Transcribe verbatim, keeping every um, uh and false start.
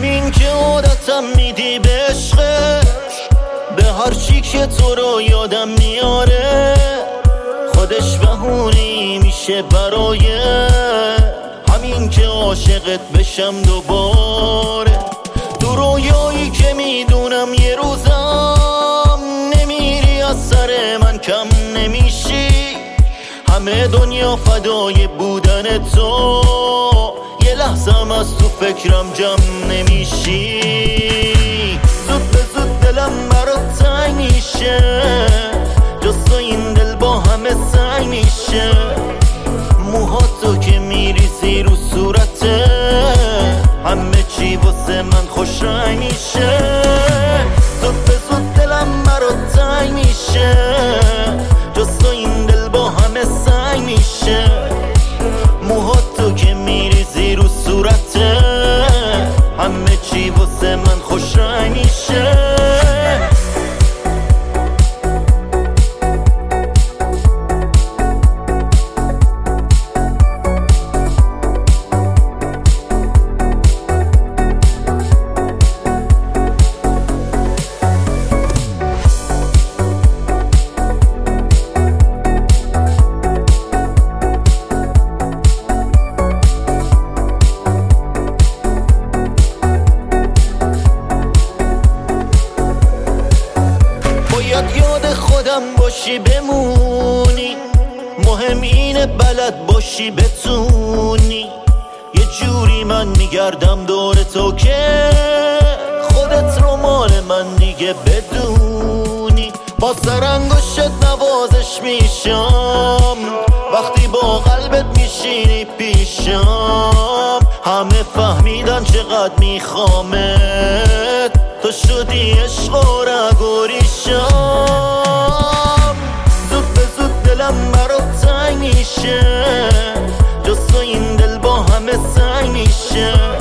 همین که عادتم میدی به عشقت، به هر چی که تو رو یادم میاره خودش بهونی میشه برای همین که عاشقت بشم دوباره. تو رویایی که میدونم یه روزم نمیری از سر من کم نمیشی، همه دنیا فدای بودن تو، یه لحظم از تو فکرم جمع نمیشی. زود به زود دلم برات تنگ میشه، جز این دل با همه سنگ میشه. موهاتو که میریزی رو صورته همه چی واسه من خوش رنگ میشه. زود به زود دلم برات تنگ میشه، جز این دل با همه سنگ میشه. موهاتو که میریزی رو صورته همه چی واسه من خوش رنگ میشه. یاد خودم باشی بمونی، مهم اینه بلد باشی بتونی. یه جوری من میگردم دور تو که خودت رو مال من دیگه بدونی. با سرانگشت نوازش میشم وقتی با قلبت میشینی پیشم. همه فهمیدن چقدر میخوامت، تو شدی عشق و رگوریشم. زود به زود دلم برات تنگ میشه، جز تو این دل با همه سنگ میشه.